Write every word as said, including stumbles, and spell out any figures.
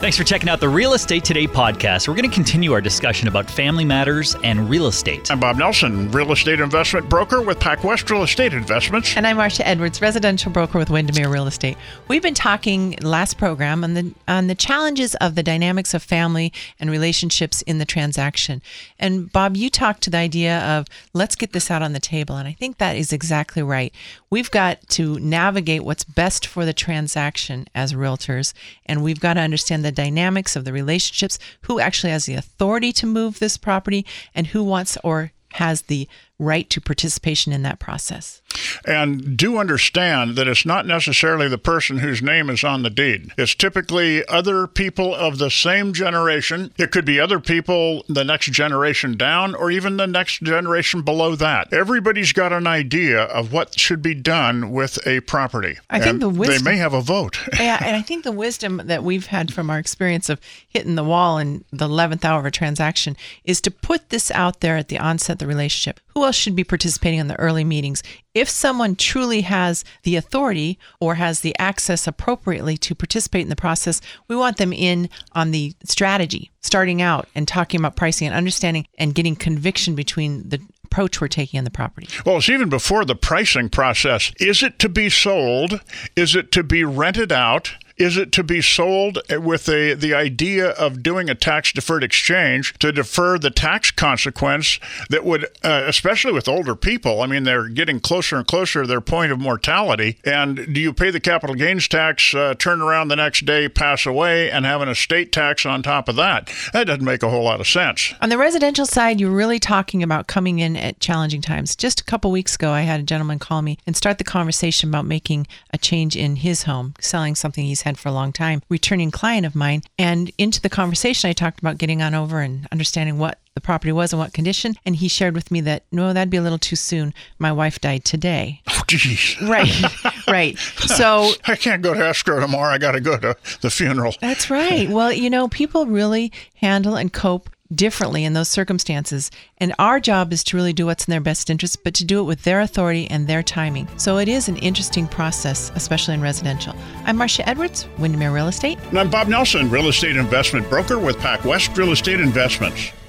Thanks for checking out the Real Estate Today podcast. We're going to continue our discussion about family matters and real estate. I'm Bob Nelson, real estate investment broker with PacWest Real Estate Investments. And I'm Marcia Edwards, residential broker with Windermere Real Estate. We've been talking last program on the on the challenges of the dynamics of family and relationships in the transaction. And Bob, you talked to the idea of let's get this out on the table. And I think that is exactly right. We've got to navigate what's best for the transaction as realtors, and we've got to understand the dynamics of the relationships, who actually has the authority to move this property, and who wants or has the right to participation in that process. And do understand that it's not necessarily the person whose name is on the deed. It's typically other people of the same generation. It could be other people the next generation down, or even the next generation below that. Everybody's got an idea of what should be done with a property. I think and the wisdom, they may have a vote. Yeah, and I think the wisdom that we've had from our experience of hitting the wall in the eleventh hour of a transaction is to put this out there at the onset of the relationship. Who else should be participating in the early meetings? If someone truly has the authority or has the access appropriately to participate in the process, we want them in on the strategy, starting out and talking about pricing and understanding and getting conviction between the approach we're taking on the property. Well, it's even before the pricing process. Is it to be sold? Is it to be rented out? Is it to be sold with a, the idea of doing a tax-deferred exchange to defer the tax consequence that would, uh, especially with older people, I mean, they're getting closer and closer to their point of mortality. And do you pay the capital gains tax, uh, turn around the next day, pass away, and have an estate tax on top of that? That doesn't make a whole lot of sense. On the residential side, you're really talking about coming in at challenging times. Just a couple weeks ago, I had a gentleman call me and start the conversation about making a change in his home, selling something he's had for a long time, returning client of mine. And into the conversation, I talked about getting on over and understanding what the property was and what condition. And he shared with me that, no, that'd be a little too soon. My wife died today. Oh, geez. Right, right. So I can't go to escrow tomorrow. I got to go to the funeral. That's right. Well, you know, people really handle and cope differently in those circumstances. And our job is to really do what's in their best interest, but to do it with their authority and their timing. So it is an interesting process, especially in residential. I'm Marcia Edwards, Windermere Real Estate. And I'm Bob Nelson, real estate investment broker with PacWest Real Estate Investments.